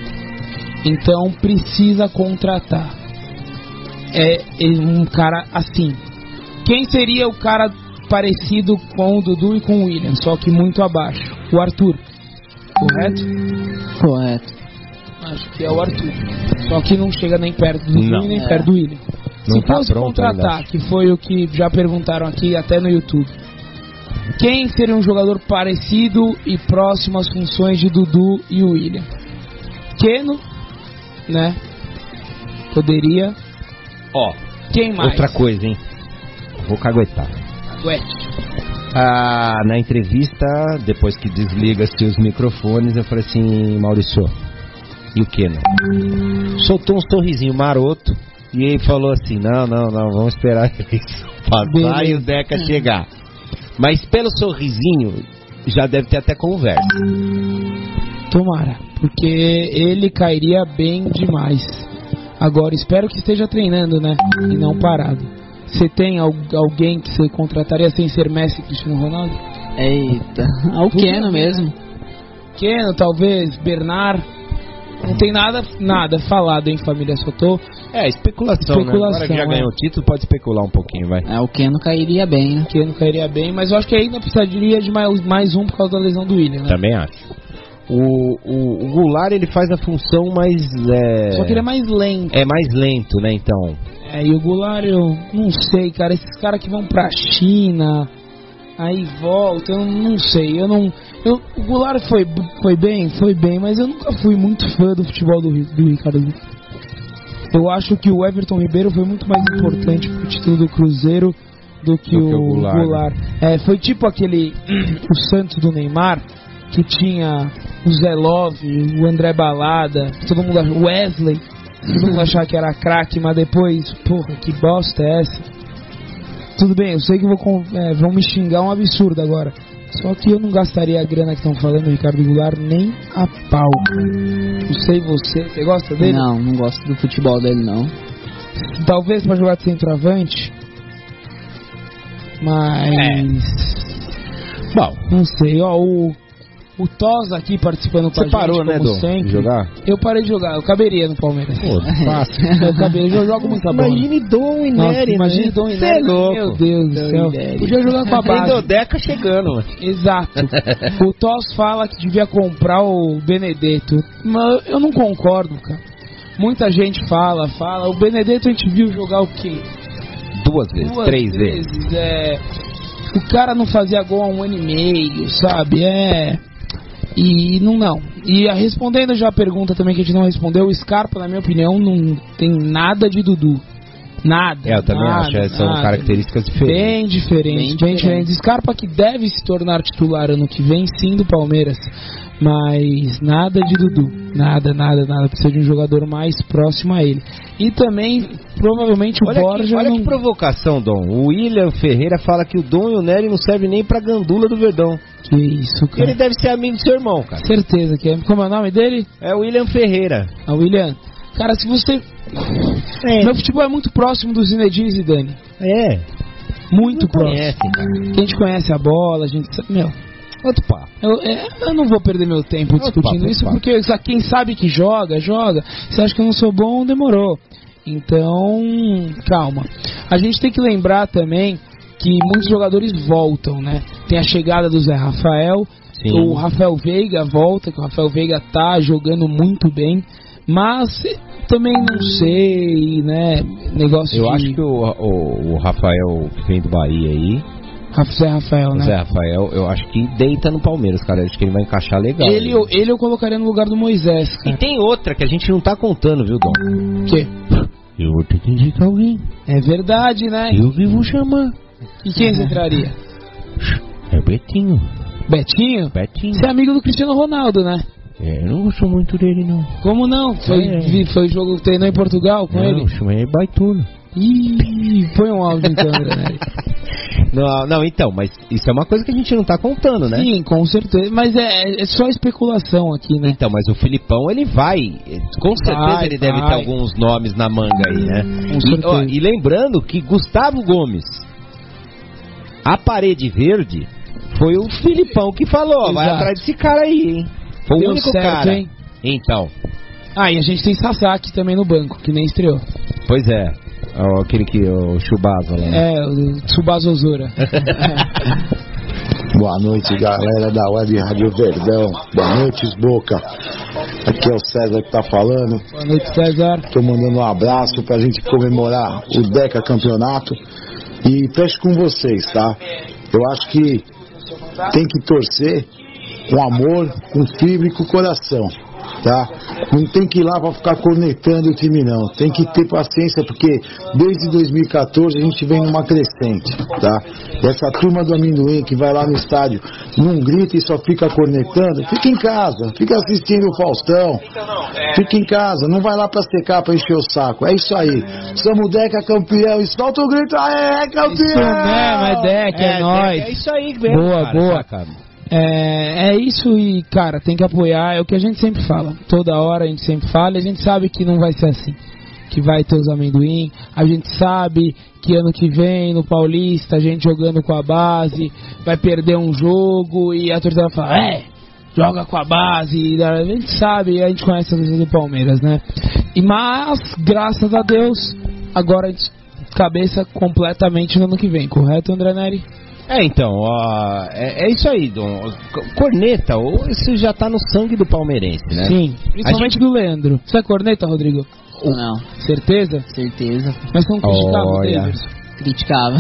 Então precisa contratar é, um cara assim. Quem seria o cara parecido com o Dudu e com o William, só que muito abaixo? O Arthur, correto? Correto. Acho que é o Arthur. Só que não chega nem perto do Dudu Não. e nem É. perto do William. Não Se tá fosse pronto contratar, ainda. que foi o que já perguntaram aqui até no YouTube, quem seria um jogador parecido e próximo às funções de Dudu e William? Keno, né? Poderia. Ó, Quem mais? outra coisa, hein? Vou caguetar. Ué. Ah, na entrevista, depois que desliga-se os microfones, eu falei assim, Maurício, e o Keno? Soltou um sorrisinho maroto e ele falou assim, não, não, não, vamos esperar isso passar Beleza. e o Deca chegar. Mas pelo sorrisinho, já deve ter até conversa. Tomara, porque ele cairia bem demais. Agora, espero que esteja treinando, né? E não parado. Você tem al- alguém que você contrataria sem ser Messi e Cristiano Ronaldo? Eita, o Keno mesmo. Keno, talvez, Bernard. Não tem nada, nada falado, hein, família? Só tô... É, especulação, né? Agora que já é. ganhou o título, pode especular um pouquinho, vai. É, o Keno cairia bem, né? Keno cairia bem, mas eu acho que ainda precisaria de mais, mais um por causa da lesão do William, né? Também acho. O, o, o Goulart, ele faz a função mais... É... Só que ele é mais lento. É mais lento, né, então... É, e o Goulart, eu não sei, cara. Esses caras que vão pra China, aí voltam, eu não sei. Eu não, eu, o Goulart foi, foi bem, foi bem, mas eu nunca fui muito fã do futebol do, do Ricardo. Eu acho que o Everton Ribeiro foi muito mais importante pro título do Cruzeiro do que, Do o, que o Goulart, Goulart. É, foi tipo aquele o Santos do Neymar, que tinha o Zé Love, o André Balada, todo mundo achava, o Wesley, todo mundo achava que era craque, mas depois, porra, que bosta é essa? Tudo bem, eu sei que vou, con- é, vão me xingar um absurdo agora. Só que eu não gastaria a grana que estão falando do Ricardo Goulart nem a pau. Não sei você, você gosta dele? Não, não gosto do futebol dele, não. Talvez pra jogar de centroavante. Mas... Bom, não sei, ó, o... O Tosa aqui participando com Você a gente, parou, né, como Dom, sempre. de jogar? Eu parei de jogar, eu caberia no Palmeiras. Pô, fácil. Eu caberia, eu jogo muita bola. Imagine Dom e Nossa, Nery, imagine né? Dom e Cê é Nery, louco. meu Deus do Dom céu. e Nery. Podia jogar com a Tem base. Dodeca chegando, mano. Exato. O Tos fala que devia comprar o Benedetto. Mas eu não concordo, cara. Muita gente fala, fala. O Benedetto a gente viu jogar o quê? Duas vezes, Duas três vezes. vezes. É... O cara não fazia gol há um ano e meio, sabe? É... E não, não. E a- respondendo já a pergunta também que a gente não respondeu, o Scarpa, na minha opinião, não tem nada de Dudu. Nada. É, eu também nada, acho, é, são nada. características diferentes. Bem diferentes, Bem bem diferentes. diferentes. Scarpa que deve se tornar titular ano que vem, sim, do Palmeiras. Mas nada de Dudu. Nada, nada, nada. Precisa de um jogador mais próximo a ele. E também, provavelmente, o Olha, Borja que, olha não... que provocação, Dom. O William Ferreira fala que o Dom e o Nery não servem nem pra gandula do Verdão. Que isso, cara. Ele deve ser amigo do seu irmão, cara. Certeza que é. Como é o nome dele? É o William Ferreira. A William. Cara, se você... Meu futebol é muito próximo do Zinedine Zidane. É. Muito Não próximo. conhece, cara. A gente conhece a bola, a gente sabe... Meu... Outro papo. Eu, é, eu não vou perder meu tempo Outro discutindo papo, isso, outro papo. porque só quem sabe que joga, joga. Você acha que eu não sou bom, demorou. Então, calma. A gente tem que lembrar também que muitos jogadores voltam, né? Tem a chegada do Zé Rafael, Sim. o Rafael Veiga volta, que o Rafael Veiga tá jogando muito bem, mas também não sei, né? Negócio Eu de... acho que o, o, o Rafael que vem do Bahia aí Zé Rafael, né? Zé Rafael, eu acho que deita no Palmeiras, cara. Eu acho que ele vai encaixar legal. Ele, eu, ele eu colocaria no lugar do Moisés, cara. E tem outra que a gente não tá contando, viu, Dom? O quê? Eu vou ter que indicar alguém. É verdade, né? Eu que vou chamar. E quem você entraria? É Betinho. Betinho? Betinho. Você é amigo do Cristiano Ronaldo, né? É, eu não gosto muito dele, não. Como não? Foi, é. vi, foi jogo que treinou em Portugal com não, ele? Não, chamei Baituno. Ih, põe um áudio então, André. Não, não, então, mas isso é uma coisa que a gente não tá contando, né? Sim, com certeza. Mas é, é só especulação aqui, né? Então, mas o Filipão, ele vai. Com certeza vai, ele vai. deve ter alguns nomes na manga aí, né? Com E, ó, e lembrando que Gustavo Gomes, a parede verde, foi o Filipão que falou: ó, vai atrás desse cara aí, hein? Foi Deu o único certo, cara. Hein? Então. Ah, e a gente tem Sasaki também no banco, que nem estreou. Pois é. Oh, aquele que o Chubasa lá. É, o Tsubasa Ozora. Boa noite, galera da Web Rádio Verdão. Boa noite, Boca. Aqui é o César que tá falando. Boa noite, César. Tô mandando um abraço pra gente comemorar o Deca Campeonato. E fecho com vocês, tá? Eu acho que tem que torcer com amor, com fibra e com coração, tá? Não tem que ir lá pra ficar cornetando o time, não. Tem que ter paciência, porque desde dois mil e catorze a gente vem numa crescente, tá? E essa turma do amendoim que vai lá no estádio, não grita e só fica cornetando, fica em casa, fica assistindo o Faustão, fica em casa, não vai lá pra secar, pra encher o saco. É isso aí. Somos Deca campeão, e solta o grito, aê, campeão! Isso mesmo, é Deca, é, é nóis. É isso aí mesmo, boa, cara, boa. cara. É, é isso e, cara, tem que apoiar, é o que a gente sempre fala. Toda hora a gente sempre fala e a gente sabe que não vai ser assim. Que vai ter os amendoim, a gente sabe que ano que vem no Paulista, a gente jogando com a base, vai perder um jogo e a torcida vai falar, é, joga com a base, e a gente sabe, a gente conhece as coisas do Palmeiras, né? E, mas, graças a Deus, agora a gente cabeça completamente no ano que vem, correto, André Neri? É, então, ó, é, é isso aí, Dom. Corneta, ou isso já tá no sangue do palmeirense, né? Sim, principalmente gente... do Leandro. Você é corneta, Rodrigo? Não. Certeza? Certeza. Mas não criticava o Davidson? Criticava.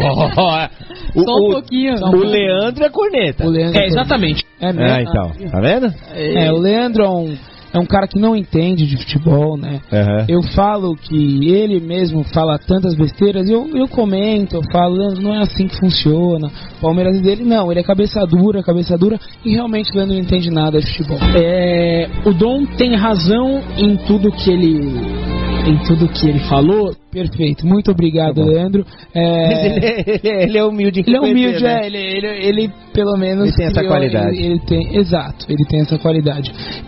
Oh, Só um pouquinho. O, o Leandro é corneta. O Leandro é, exatamente. É mesmo? É, então, tá vendo? É, o Leandro é um... É um cara que não entende de futebol, né? Uhum. Eu falo que ele mesmo fala tantas besteiras, eu, eu comento, eu falo, Leandro, não é assim que funciona. O Palmeiras dele, não, ele é cabeça dura, cabeça dura, e realmente o Leandro não entende nada de futebol. É, o Dom tem razão em tudo que ele, em tudo que ele falou. Perfeito, muito obrigado, tá Leandro. É... Mas ele, ele, ele é humilde. Ele é humilde, né? é, ele, ele, ele pelo menos... Ele tem essa criou, qualidade. Ele, ele tem, exato, ele tem essa qualidade.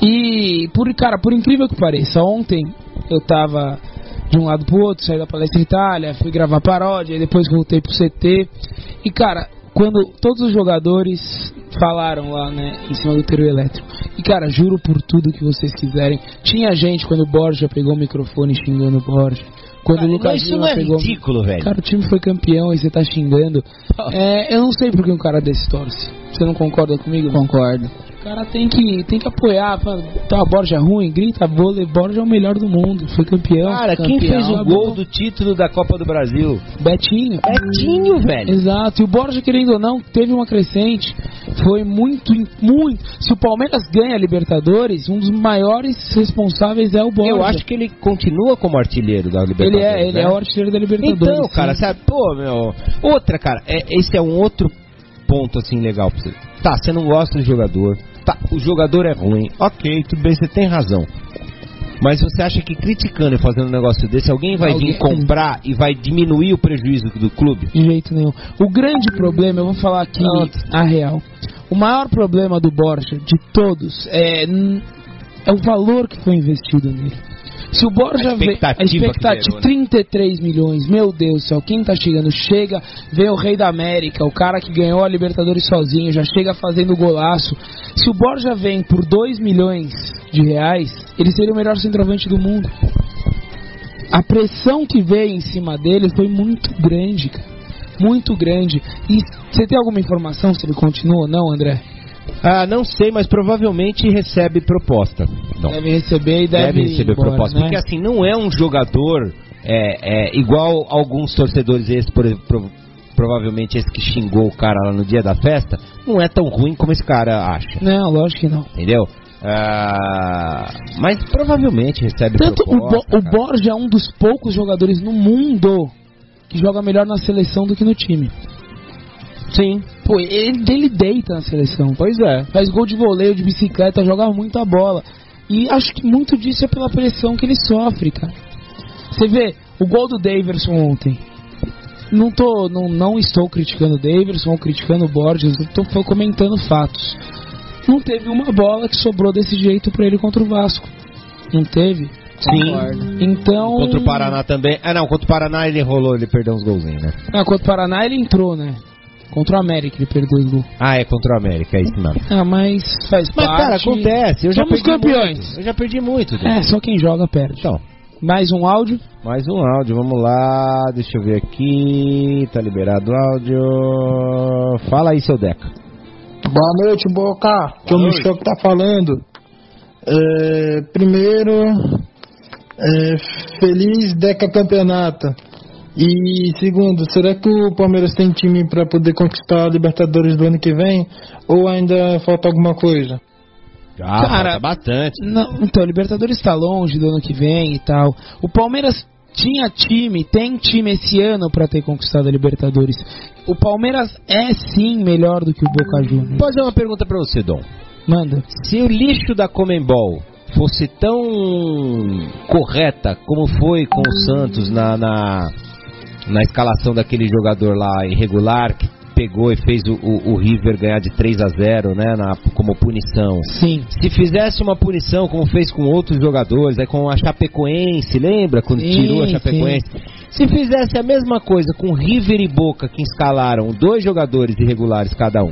E, por, cara, por incrível que pareça, ontem eu tava de um lado pro outro, saí da Palestra Itália, fui gravar paródia, depois voltei pro C T. E, cara, quando todos os jogadores falaram lá, né, em cima do trio elétrico. E, cara, juro por tudo que vocês quiserem, tinha gente quando o Borja pegou o microfone xingando o Borja. Quando cara, o Lucas isso não é pegou... ridículo, velho. Cara, o time foi campeão e você tá xingando. É, eu não sei por que um cara desse torce. Você não concorda comigo? Concordo. O cara tem que, tem que apoiar. Fala, tá, a Borja ruim, grita, vôlei, Borja é o melhor do mundo. Foi campeão. Cara, campeão, quem fez o tá gol bom. do título da Copa do Brasil? Betinho. Betinho, velho. Exato. E o Borja, querendo ou não, teve uma crescente. Foi muito, muito... Se o Palmeiras ganha a Libertadores, um dos maiores responsáveis é o Borja. Eu acho que ele continua como artilheiro da Libertadores. Ele é, ele né? é o artilheiro da Libertadores. Então, cara, sim. sabe, pô, meu... Outra, cara, é, esse é um outro ponto, assim, legal pra você. Tá, você não gosta do jogador. Tá, o jogador é ruim. Ok, tudo bem, você tem razão. Mas você acha que criticando e fazendo um negócio desse, alguém vai alguém... vir comprar e vai diminuir o prejuízo do clube? De jeito nenhum. O grande problema, eu vou falar aqui não. a real. O maior problema do Borja, de todos, é, é o valor que foi investido nele. Se o Borja a expectativa, vê, a expectativa né? trinta e três milhões, meu Deus do céu, quem tá chegando? Chega, vê o Rei da América, o cara que ganhou a Libertadores sozinho, já chega fazendo golaço. Se o Borja vem por dois milhões de reais, ele seria o melhor centroavante do mundo. A pressão que veio em cima dele foi muito grande, cara. Muito grande. E você tem alguma informação se ele continua ou não, André? Ah, não sei, mas provavelmente recebe proposta. Não. Deve receber e deve, deve receber embora, proposta. Né? Porque assim, não é um jogador é, é, igual alguns torcedores, esse, por exemplo, provavelmente esse que xingou o cara lá no dia da festa, não é tão ruim como esse cara acha. Não, lógico que não. Entendeu? Ah, mas provavelmente recebe Tanto proposta, o, Bo- o Borja é um dos poucos jogadores no mundo que joga melhor na seleção do que no time. Sim. Pô, ele, ele deita na seleção. Pois é. Faz gol de voleio, de bicicleta, joga muita bola. E acho que muito disso é pela pressão que ele sofre, cara. Você vê o gol do Daverson ontem. Não, tô, não, não estou criticando o Daverson ou criticando o Borges, eu estou comentando fatos. Não teve uma bola que sobrou desse jeito pra ele contra o Vasco. Não teve? Sim. Então... Contra o Paraná também. Ah, não, contra o Paraná ele rolou, ele perdeu uns golzinhos, né? Ah, contra o Paraná ele entrou, né? Contra o América ele perdeu o gol. Ah, é contra o América, é isso mesmo. Ah, mas faz mas, parte... Mas, cara, acontece. Eu já Somos perdi campeões. Muito. Eu já perdi muito. É, só quem joga perde. Então. Mais um áudio? Mais um áudio, vamos lá. Deixa eu ver aqui. Tá liberado o áudio. Fala aí, seu Deca. Boa noite, Boca. Que o Michel que tá falando. É, primeiro, é, feliz Deca Campeonato. E segundo, será que o Palmeiras tem time para poder conquistar a Libertadores do ano que vem? Ou ainda falta alguma coisa? Ah, cara, falta bastante. Não, então, a Libertadores está longe do ano que vem e tal. O Palmeiras tinha time, tem time esse ano para ter conquistado a Libertadores. O Palmeiras é sim melhor do que o Boca Juniors. Vou fazer uma pergunta para você, Dom. Manda. Se o lixo da Conmebol fosse tão correta como foi com o Santos na, na, na escalação daquele jogador lá irregular que pegou e fez o, o, o River ganhar de três a zero, né, na, como punição. Sim. Se fizesse uma punição como fez com outros jogadores, aí com a Chapecoense, lembra quando sim, tirou a Chapecoense? Sim. Se fizesse a mesma coisa com River e Boca, que escalaram dois jogadores irregulares cada um.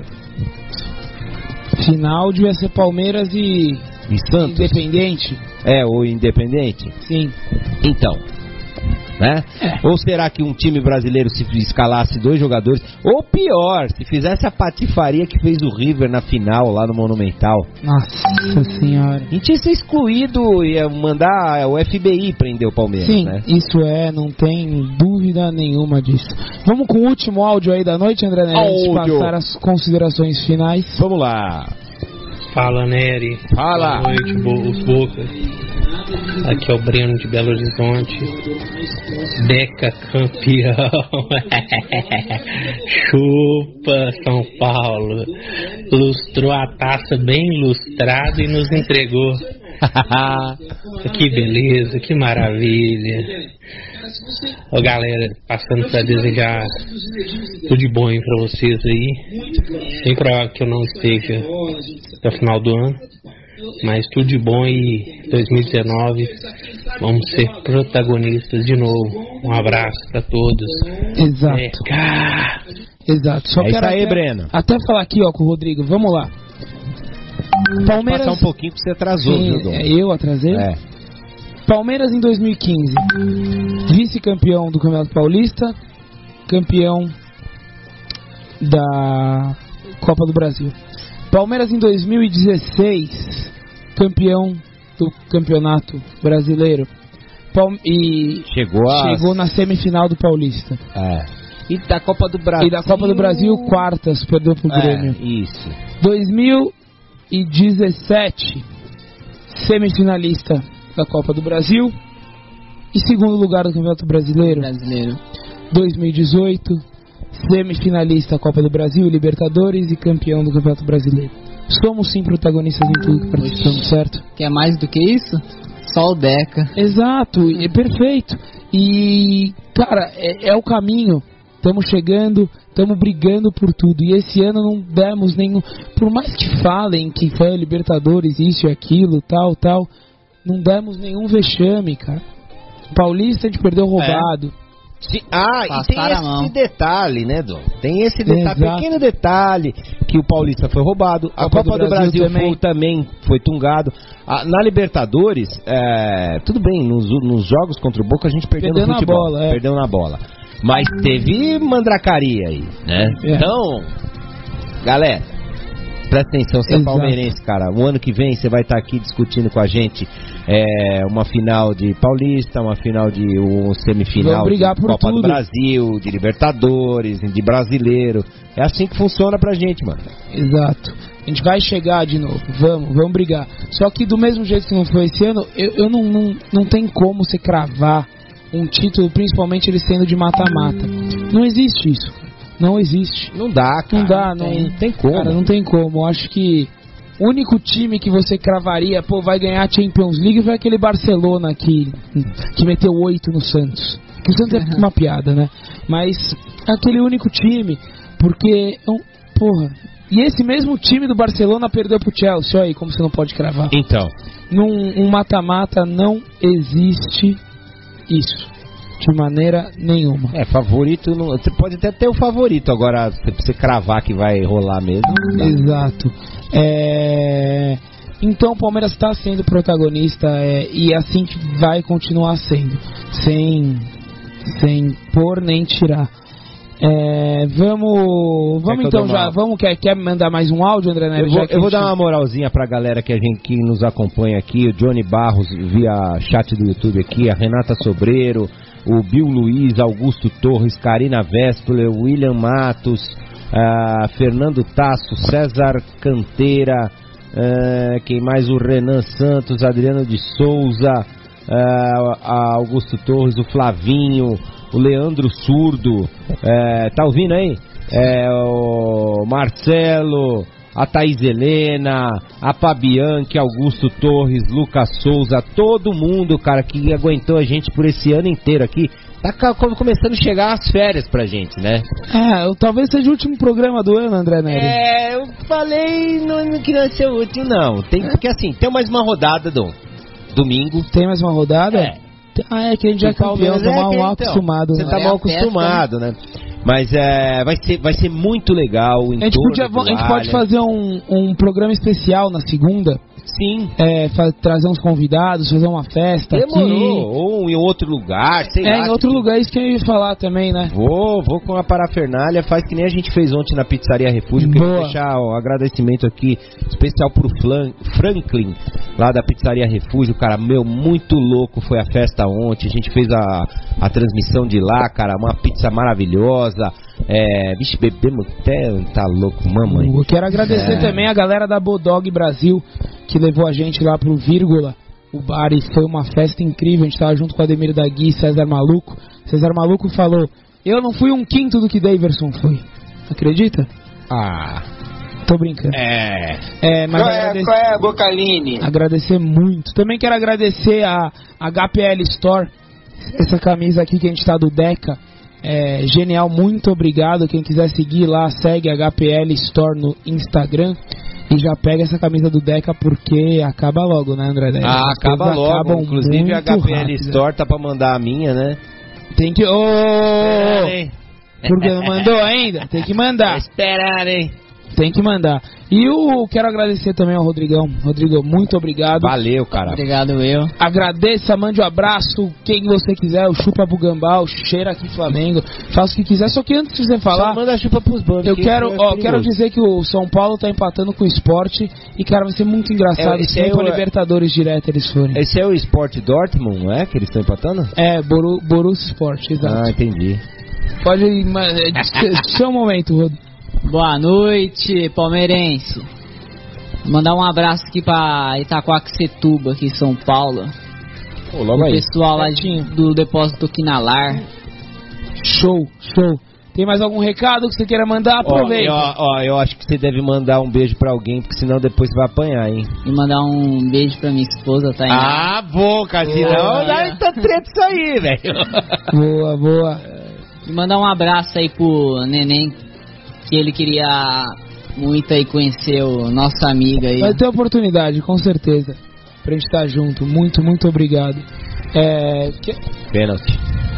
Final devia ser Palmeiras e... e Santos. Independente. É, ou Independente. Sim. Então... né? É. Ou será que um time brasileiro se escalasse dois jogadores, ou pior, se fizesse a patifaria que fez o River na final lá no Monumental? Nossa senhora. A gente ia ser excluído, ia mandar o F B I prender o Palmeiras. Sim, né? Isso é, não tem dúvida nenhuma disso. Vamos com o último áudio aí da noite, André Nery, antes de passar as considerações finais. Vamos lá. Fala, Nery. Fala. Boa noite, bo- os Bocas. Aqui é o Breno de Belo Horizonte. Deca campeão. Chupa, São Paulo. Lustrou a taça bem lustrada e nos entregou. Que beleza, que maravilha. Ó, galera, passando para desejar tudo de bom aí pra vocês aí. Bem provável que eu não esteja até o final do ano, mas tudo de bom e dois mil e dezenove vamos ser protagonistas de novo. Um abraço pra todos. Exato. É, Exato. Só é quero isso aí, até, Breno. Até falar aqui, ó, com o Rodrigo. Vamos lá. Palmeiras... Passar um pouquinho que você atrasou, Sim, viu, Dom? É, eu atrasei? É. Palmeiras em dois mil e quinze, vice-campeão do Campeonato Paulista, campeão da Copa do Brasil. Palmeiras em dois mil e dezesseis, campeão do Campeonato Brasileiro. Palme- e chegou, a... chegou na semifinal do Paulista. É. E da Copa do Brasil. E da Copa do Brasil, quartas, perdeu pro Grêmio. É, isso. dois mil e dezessete, semifinalista da Copa do Brasil e segundo lugar do Campeonato Brasileiro. Brasileiro. dois mil e dezoito, semifinalista da Copa do Brasil, Libertadores e campeão do Campeonato Brasileiro. Somos sim protagonistas em tudo que participamos, certo? Quer mais do que isso? Só o Deca. Exato, é perfeito. E, cara, é, é o caminho. Estamos chegando, estamos brigando por tudo. E esse ano não demos nenhum... Por mais que falem que foi a Libertadores, isso e aquilo, tal, tal... Não demos nenhum vexame, cara. Paulista a gente perdeu roubado. É. Se, ah, Passaram e tem esse a mão. detalhe, né, Dom? Tem esse detalhe, Exato. pequeno detalhe, que o Paulista foi roubado, a Copa Copa do do Brasil, Brasil também. foi, também foi tungado. Ah, na Libertadores, é, tudo bem, nos, nos jogos contra o Boca a gente perdeu, Perdeu no na futebol. bola, é. Perdeu na bola. Mas teve mandracaria aí, né? É. Então, galera, presta atenção, você Exato. é palmeirense, cara. O ano que vem você vai estar aqui discutindo com a gente é, uma final de Paulista, uma final de um semifinal de Copa tudo. do Brasil, de Libertadores, de Brasileiro. É assim que funciona pra gente, mano. Exato. A gente vai chegar de novo, vamos, vamos brigar. Só que do mesmo jeito que não foi esse ano, eu, eu não, não, não tem como você cravar um título, principalmente ele sendo de mata-mata. Não existe isso. Não existe. Não dá, cara. Não dá, não, tem, tem como. Cara, não tem como. Eu acho que o único time que você cravaria, pô, vai ganhar a Champions League foi aquele Barcelona que, que meteu oito no Santos. Que o Santos é uma piada, né? Mas aquele único time, porque, porra... E esse mesmo time do Barcelona perdeu pro Chelsea, olha aí como você não pode cravar. Então. Num um mata-mata não existe isso, de maneira nenhuma. É, favorito, não, você pode até ter o favorito, agora pra você cravar que vai rolar mesmo. Exato. É... Então o Palmeiras está sendo protagonista é, e assim que vai continuar sendo, sem, sem pôr nem tirar. É, vamos, vamos então já, uma... vamos, quer, quer mandar mais um áudio, André Nery? Eu vou, eu vou gente... dar uma moralzinha pra galera que, a gente, que nos acompanha aqui, o Johnny Barros via chat do YouTube aqui, a Renata Sobreiro, o Bill Luiz, Augusto Torres, Karina Véspula, William Matos, uh, Fernando Tasso, César Canteira, uh, quem mais? O Renan Santos, Adriano de Souza, uh, Augusto Torres, o Flavinho, o Leandro Surdo, é, tá ouvindo aí? É, o Marcelo, a Thaís Helena, a Fabianque, Augusto Torres, Lucas Souza, todo mundo, cara, que aguentou a gente por esse ano inteiro aqui. Tá começando a chegar as férias pra gente, né? É, eu, talvez seja o último programa do ano, André Nery. É, eu falei não, não queria ser o último, não. Tem, porque assim, tem mais uma rodada do domingo. Tem mais uma rodada? É. Ah, é que a gente já é campeão, tá mal, mal acostumado. Você né? tá mal acostumado, né? Mas é, vai, ser, vai ser muito legal. A gente, podia, a gente pode fazer um, um programa especial na segunda. Sim. É, fa- trazer uns convidados, fazer uma festa. Demorou. Aqui. Ou em outro lugar, sei é, lá. É, em outro que... lugar, isso que eu ia falar também, né? Vou, vou com a parafernália, faz que nem a gente fez ontem na Pizzaria Refúgio. Queria deixar o um agradecimento aqui especial pro Flan, Franklin, lá da Pizzaria Refúgio, cara, meu, muito louco foi a festa ontem, a gente fez a, a transmissão de lá, cara, uma pizza maravilhosa. É, bicho, bebemos até tá louco, mamãe. Eu quero agradecer é. também a galera da Bodog Brasil, que levou a gente lá pro Vírgula, o bar, e foi uma festa incrível. A gente tava junto com o Ademir da Gui e César Maluco. César Maluco falou: eu não fui um quinto do que Daverson foi. Acredita? Ah, tô brincando. É, é mas qual, agradecer, é, qual é, Bocaline? Agradecer muito. Também quero agradecer a H P L Store, essa camisa aqui que a gente tá do Deca. É genial, muito obrigado. Quem quiser seguir lá, segue H P L Store no Instagram e já pega essa camisa do Deca, porque acaba logo, né, André? Ah, As acaba logo. Inclusive a H P L rápido. Store tá pra mandar a minha, né? Tem que... Oh, é, porque não mandou ainda? Tem que mandar. Esperar, hein? Tem que mandar. E eu quero agradecer também ao Rodrigão. Rodrigo, muito obrigado. Valeu, cara. Obrigado, eu. Agradeça, mande um abraço, quem você quiser, o chupa pro Gambá, o cheira aqui Flamengo, faça o que quiser. Só que antes de você falar, só manda chupa pros bandos. Eu quero, ó, quero dizer que o São Paulo tá empatando com o Sport e, cara, vai ser muito engraçado é, se é pra Libertadores direto eles forem. Esse é o Sport Dortmund, não é? Que eles estão empatando? É, Boru, Borussia Sport, exato. Ah, entendi. Pode ir, mas seu momento, Rod. Boa noite, palmeirense. Mandar um abraço aqui pra Itaquaquecetuba, aqui em São Paulo. Pô, logo o aí. pessoal lá de, do depósito Quinalar. Show, show. Tem mais algum recado que você queira mandar? Aproveita. Ó, ó, ó, eu acho que você deve mandar um beijo pra alguém, porque senão depois você vai apanhar, hein? E mandar um beijo pra minha esposa, tá? Ah, boa, senão dá tá treta isso aí, velho. Boa, boa. E mandar um abraço aí pro Neném, que ele queria muito aí conhecer o nosso amigo aí. Vai ter oportunidade, com certeza, pra gente estar junto. Muito, muito obrigado. É... Que... Pênalti.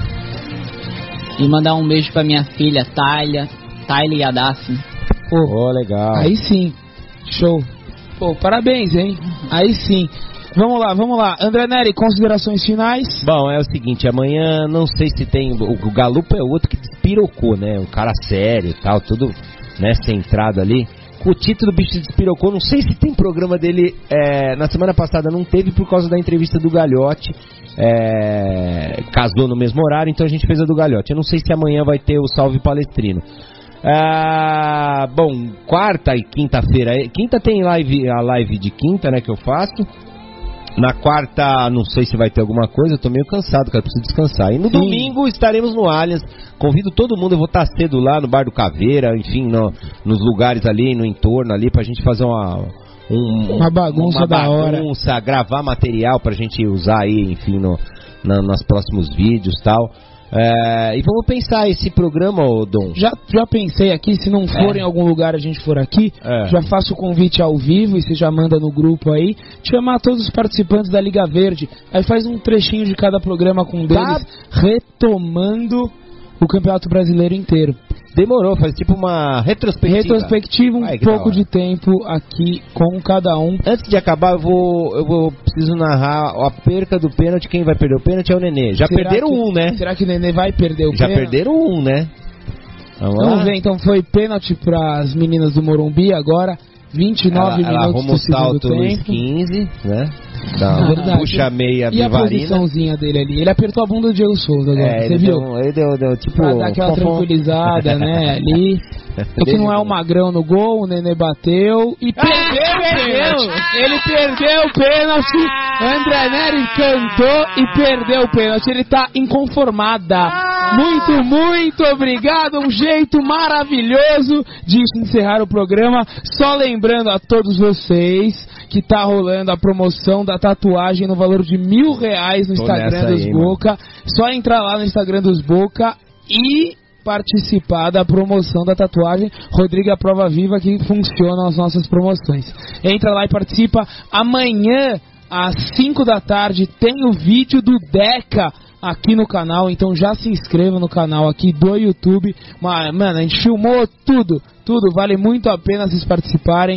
E mandar um beijo pra minha filha, Thalia, Thalia e a Daphne. Pô, oh, legal. Aí sim, show. Pô, parabéns, hein? Aí sim. Vamos lá, vamos lá. André Nery, considerações finais? Bom, é o seguinte, amanhã não sei se tem... O Galupa é outro que despirocou, né? Um cara sério e tal, tudo, né, centrado ali. o título o bicho despirocou. Não sei se tem programa dele. É, na semana passada não teve por causa da entrevista do Galhote. É, casou no mesmo horário, então a gente fez a do Galhote. Eu não sei se amanhã vai ter o Salve Palestrino. Ah, bom, quarta e quinta-feira. Quinta tem live, a live de quinta, né, que eu faço. Na quarta, não sei se vai ter alguma coisa, eu tô meio cansado, cara, preciso descansar. E no Sim. domingo estaremos no Allianz. Convido todo mundo, eu vou estar cedo lá no Bar do Caveira, enfim, no, nos lugares ali, no entorno ali, pra gente fazer uma... Um, uma bagunça uma da bagunça, hora. Gravar material pra gente usar aí, enfim, no, na, nos próximos vídeos e tal. É, e vamos pensar esse programa, ô Dom. Já, já pensei aqui, se não for é. em algum lugar a gente for aqui, é. já faço o convite ao vivo e você já manda no grupo aí, chamar todos os participantes da Liga Verde. Aí faz um trechinho de cada programa com um deles, tá. retomando o Campeonato Brasileiro inteiro. Demorou, faz tipo uma retrospectiva. Retrospectiva, um Ai, pouco de tempo aqui com cada um. Antes de acabar, eu vou, eu vou preciso narrar a perca do pênalti. Quem vai perder o pênalti é o Nenê. Já será perderam que, um, né? Será que o Nenê vai perder o Já pênalti? Já perderam um, né? Vamos, Vamos ver, então foi pênalti para as meninas do Morumbi agora. vinte e nove ela, ela minutos do segundo salto tempo. Luiz quinze, né? Dá é verdade. Puxa a meia E a Vivarina. posiçãozinha dele ali? Ele apertou a bunda do Diego Souza agora, é, você viu? Deu, ele deu, deu tipo... Pra dar aquela tranquilizada, né, ali. Porque não é o Magrão no gol, o Nenê bateu e perdeu, perdeu! Ele perdeu o pênalti, André Neri cantou e perdeu o pênalti. Ele tá inconformada. Muito, muito obrigado, um jeito maravilhoso de encerrar o programa. Só lembrando a todos vocês que tá rolando a promoção da tatuagem no valor de mil reais no Tô Instagram dos aí, Boca. Mano. Só entrar lá no Instagram dos Boca e participar da promoção da tatuagem. Rodrigo é a prova viva que funciona as nossas promoções. Entra lá e participa. Amanhã, às cinco da tarde, tem o vídeo do Deca aqui no canal, então já se inscreva no canal aqui do YouTube. Mano, a gente filmou tudo, tudo, vale muito a pena vocês participarem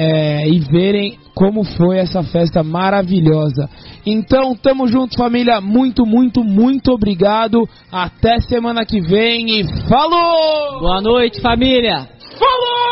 é, e verem como foi essa festa maravilhosa. Então, tamo junto, família, muito, muito, muito obrigado, até semana que vem e falou! Boa noite, família! Falou!